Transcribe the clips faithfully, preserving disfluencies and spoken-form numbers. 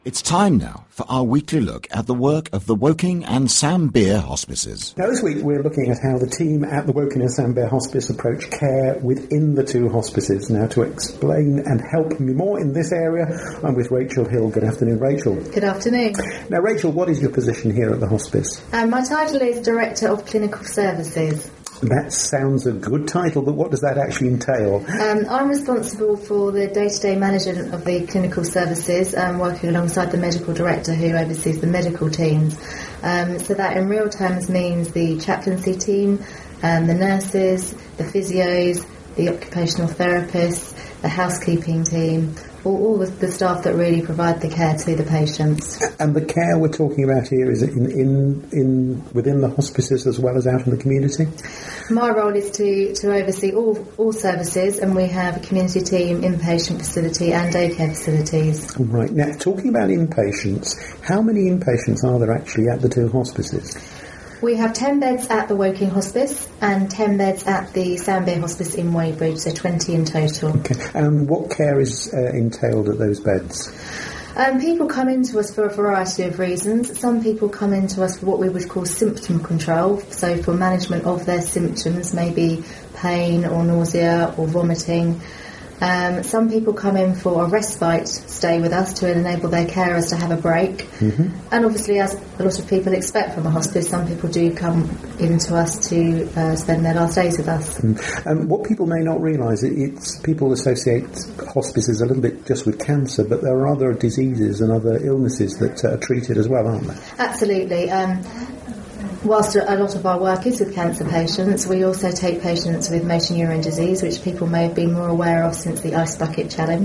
It's time now for our weekly look at the work of the Woking and Sam Beer hospices. Now this week we're looking at how the team at the Woking and Sam Beer Hospice approach care within the two hospices. Now to explain and help me more in this area, I'm with Rachel Hill. Good afternoon, Rachel. Good afternoon. Now Rachel, what is your position here at the hospice? Um, my title is Director of Clinical Services. That sounds a good title, but what does that actually entail? Um, I'm responsible for the day-to-day management of the clinical services, um, working alongside the medical director who oversees the medical teams. Um, so that in real terms means the chaplaincy team, um, the nurses, the physios, the occupational therapists, the housekeeping team, all, all the, the staff that really provide the care to the patients. And the care we're talking about here, is it in, in, in within the hospices as well as out in the community? My role is to, to oversee all, all services, and we have a community team, inpatient facility and daycare facilities. Right. Now, talking about inpatients, how many inpatients are there actually at the two hospices? We have ten beds at the Woking Hospice and ten beds at the Sam Beer Hospice in Weybridge, so twenty in total. Okay. And um, what care is uh, entailed at those beds? Um, people come into us for a variety of reasons. Some people come into us for what we would call symptom control, so for management of their symptoms, maybe pain or nausea or vomiting. Um, some people come in for a respite stay with us to enable their carers to have a break. Mm-hmm. And obviously, as a lot of people expect from a hospice, some people do come into us to uh, spend their last days with us. Mm. Um, what people may not realise, it's people associate hospices a little bit just with cancer, but there are other diseases and other illnesses that uh, are treated as well, aren't there? Absolutely. Um, Whilst a lot of our work is with cancer patients, we also take patients with motor neurone disease, which people may have been more aware of since the Ice Bucket Challenge.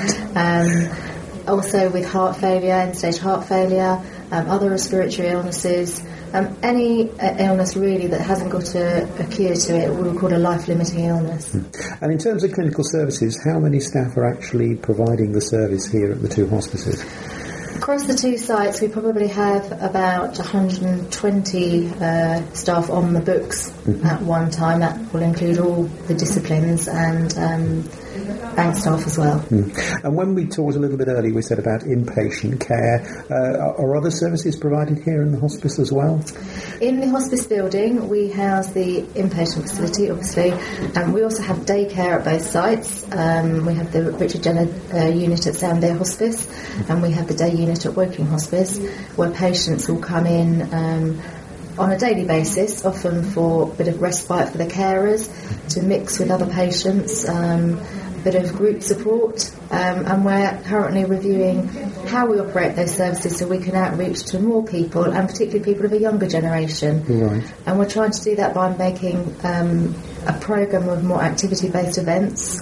um, also with heart failure, end-stage heart failure, um, other respiratory illnesses, um, any uh, illness really that hasn't got a, a cure to it, we would call a life-limiting illness. And in terms of clinical services, how many staff are actually providing the service here at the two hospices? Across the two sites, we probably have about one hundred twenty uh, staff on the books mm-hmm. at one time. That will include all the disciplines and um, bank staff as well. Mm. And when we talked a little bit earlier, we said about inpatient care. Uh, are other services provided here in the hospice as well? In the hospice building, we house the inpatient facility, obviously. Um, we also have daycare at both sites. Um, we have the Richard Jenner uh, unit at Sam Beer Hospice, and we have the day unit at Woking Hospice, where patients will come in um, on a daily basis, often for a bit of respite for the carers, to mix with other patients, um, a bit of group support, um, and we're currently reviewing how we operate those services so we can outreach to more people, and particularly people of a younger generation. Right. And we're trying to do that by making um, a programme of more activity-based events.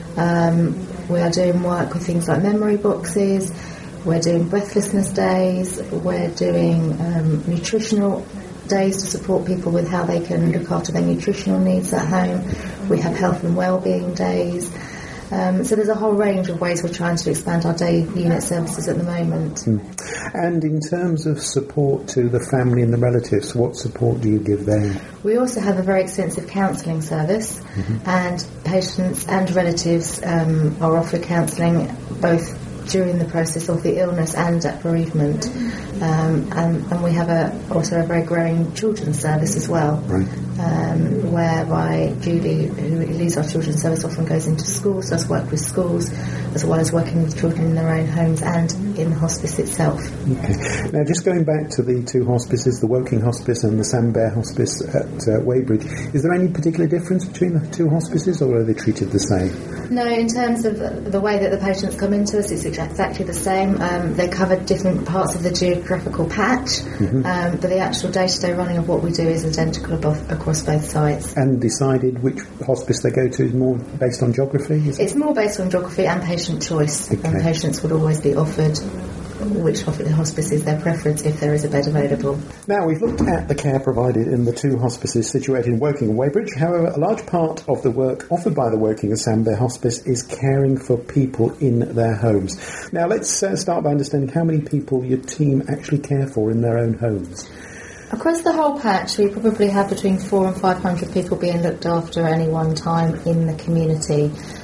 Um, we are doing work with things like memory boxes, we're doing breathlessness days, we're doing um, nutritional days to support people with how they can look after their nutritional needs at home. We have health and wellbeing days. Um, so there's a whole range of ways we're trying to expand our day unit services at the moment. Mm. And in terms of support to the family and the relatives, what support do you give there? We also have a very extensive counselling service, mm-hmm. and patients and relatives um, are offered counselling both during the process of the illness and at bereavement. Um, and, and we have a, also a very growing children's service as well, right. um, whereby Julie, who leads our children's service, often goes into schools, does work with schools, as well as working with children in their own homes and in the hospice itself. Okay. Now, just going back to the two hospices, the Woking Hospice and the Sam Beer Hospice at uh, Weybridge, is there any particular difference between the two hospices, or are they treated the same? No, in terms of the way that the patients come into us, it's exactly the same. Um, they cover different parts of the geographical patch, mm-hmm. um, but the actual day-to-day running of what we do is identical above, across both sites. And decided which hospice they go to is more based on geography? Is it's it? more based on geography and patient choice, okay. And patients would always be offered which hospice is their preference if there is a bed available. Now, we've looked at the care provided in the two hospices situated in Woking and Weybridge. However, a large part of the work offered by the Woking and Sam Beer Hospice is caring for people in their homes. Now, let's uh, start by understanding how many people your team actually care for in their own homes. Across the whole patch, we probably have between four and five hundred people being looked after at any one time in the community.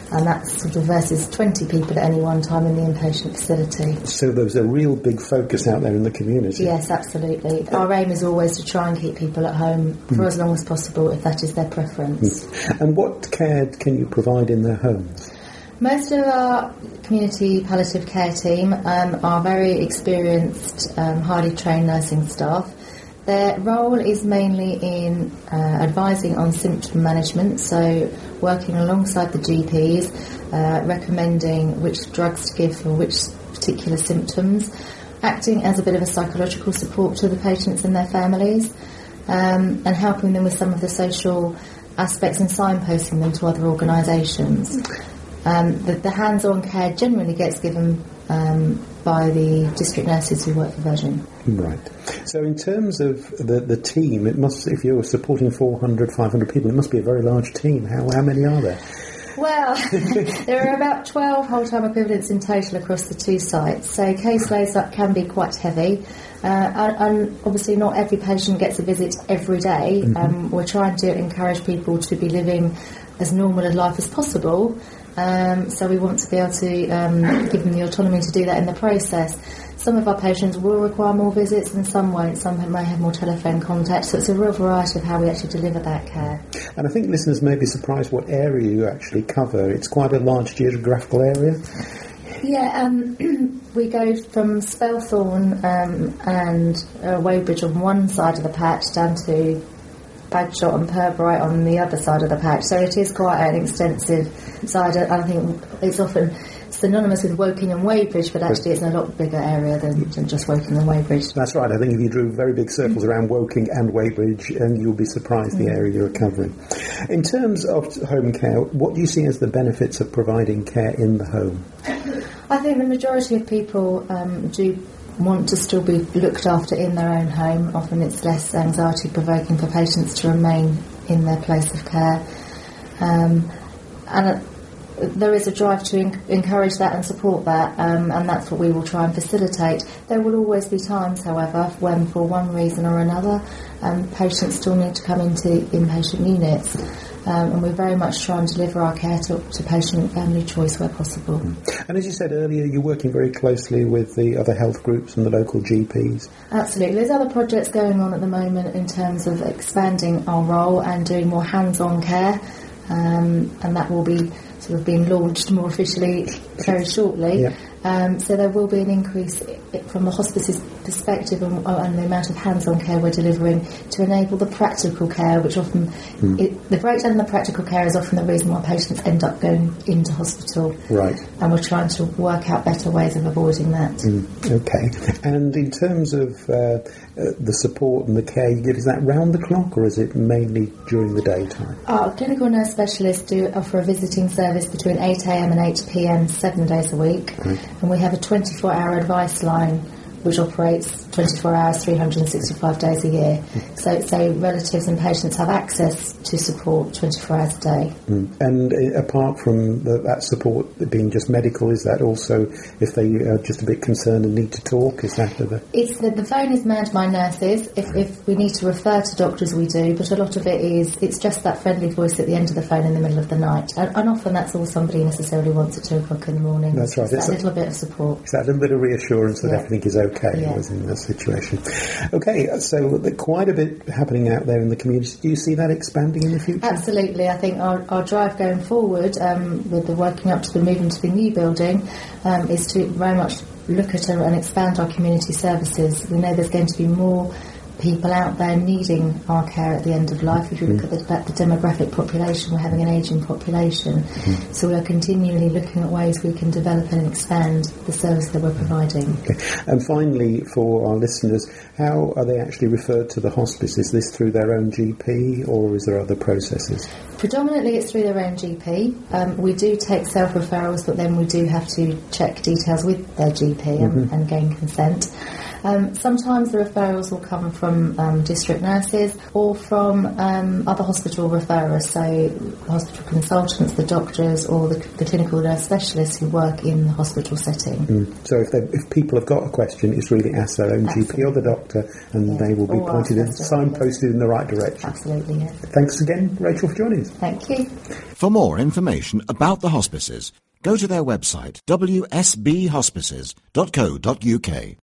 and that's sort of versus twenty people at any one time in the inpatient facility. So there's a real big focus out there in the community. Yes, absolutely. Our aim is always to try and keep people at home for mm. as long as possible, if that is their preference. Mm. And what care can you provide in their homes? Most of our community palliative care team um, are very experienced, um, highly trained nursing staff. Their role is mainly in uh, advising on symptom management, so working alongside the G Ps, uh, recommending which drugs to give for which particular symptoms, acting as a bit of a psychological support to the patients and their families, um, and helping them with some of the social aspects and signposting them to other organisations. Um, the, the hands-on care generally gets given um, by the district nurses who work for Virgin. Right. So in terms of the, the team, it must, if you're supporting four hundred, five hundred people, it must be a very large team. How, how many are there? Well, there are about twelve whole-time equivalents in total across the two sites, so caseloads that can be quite heavy. Uh, and, and obviously not every patient gets a visit every day. Mm-hmm. Um, we're trying to encourage people to be living as normal a life as possible. Um, so we want to be able to um, give them the autonomy to do that in the process. Some of our patients will require more visits and some won't. Some may have more telephone contact. So it's a real variety of how we actually deliver that care. And I think listeners may be surprised what area you actually cover. It's quite a large geographical area. Yeah, um, we go from Spelthorne um, and uh, Weybridge on one side of the patch down to Bagshot and Pirbright on the other side of the patch. So it is quite an extensive side. I think it's often synonymous with Woking and Weybridge, but actually it's a lot bigger area than, than just Woking and Weybridge. That's right. I think if you drew very big circles around Woking and Weybridge, and you'll be surprised mm. the area you're covering. In terms of home care, what do you see as the benefits of providing care in the home? I think the majority of people um, do want to still be looked after in their own home. Often it's less anxiety provoking for patients to remain in their place of care. Um, and uh, there is a drive to en- encourage that and support that, um, and that's what we will try and facilitate. There will always be times, however, when for one reason or another um, patients still need to come into inpatient units. Um, and we very much try and deliver our care to, to patient and family choice where possible. And as you said earlier, you're working very closely with the other health groups and the local G Ps. Absolutely. There's other projects going on at the moment in terms of expanding our role and doing more hands-on care, um, and that will be sort of being launched more officially very shortly. Yeah. Um, so there will be an increase from the hospice's perspective on, on the amount of hands-on care we're delivering to enable the practical care, which often, mm. it, the breakdown in the practical care is often the reason why patients end up going into hospital. Right. And we're trying to work out better ways of avoiding that. Mm. Okay. And in terms of uh, uh, the support and the care you give, is that round the clock or is it mainly during the daytime? Our clinical nurse specialists do offer a visiting service between eight a.m. and eight p.m. seven days a week. Right. And we have a twenty-four hour advice line which operates twenty-four hours, three hundred sixty-five days a year. So, so relatives and patients have access to support twenty-four hours a day. Mm. And uh, apart from the, that support being just medical, is that also if they are just a bit concerned and need to talk? Is that the... It's the, the phone is manned by nurses. If, if we need to refer to doctors, we do. But a lot of it is, it's just that friendly voice at the end of the phone in the middle of the night. And, and often that's all somebody necessarily wants at two o'clock in the morning. That's right. It's that little bit of support. It's that little bit of reassurance that yeah. everything is okay. Okay, yeah. was in that situation. Okay, so quite a bit happening out there in the community. Do you see that expanding in the future? Absolutely. I think our, our drive going forward, um, with the working up to the moving to the new building, um, is to very much look at and expand our community services. We know there's going to be more people out there needing our care at the end of life. If you look mm. at, the, at the demographic population, we're having an ageing population. Mm. So we're continually looking at ways we can develop and expand the service that we're providing. Okay. And finally, for our listeners, how are they actually referred to the hospice? Is this through their own G P or is there other processes? Predominantly it's through their own G P. Um, we do take self-referrals, but then we do have to check details with their G P and, mm-hmm. and gain consent. Um, sometimes the referrals will come from um, district nurses or from um, other hospital referrers, so hospital consultants, the doctors, or the, the clinical nurse specialists who work in the hospital setting. Mm. So if, if people have got a question, it's really ask their own Absolutely. G P or the doctor, and yeah. they will be or pointed in, signposted in the right direction. Absolutely, yeah. Thanks again, Rachel, for joining us. Thank you. For more information about the hospices, go to their website w s b hospices dot co dot u k.